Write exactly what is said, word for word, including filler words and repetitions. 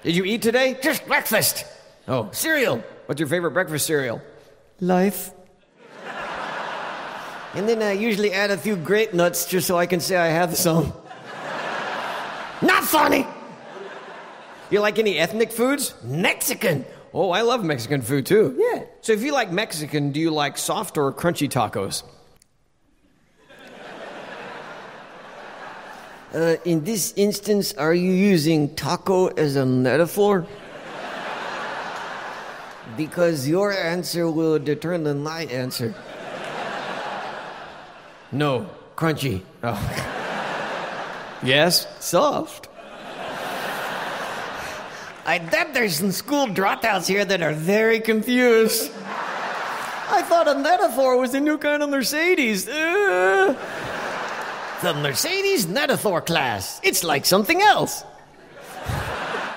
Did you eat today? Just breakfast. Oh, cereal. What's your favorite breakfast cereal? Life. And then I usually add a few grape nuts just so I can say I have some. Not funny! You like any ethnic foods? Mexican. Oh, I love Mexican food too. Yeah. So if you like Mexican, do you like soft or crunchy tacos? Uh, in this instance, are you using taco as a metaphor? Because your answer will determine my answer. No, crunchy. Oh. Yes, soft. I bet there's some school dropouts here that are very confused. I thought a metaphor was a new kind of Mercedes. Uh, the Mercedes Metaphor class. It's like something else.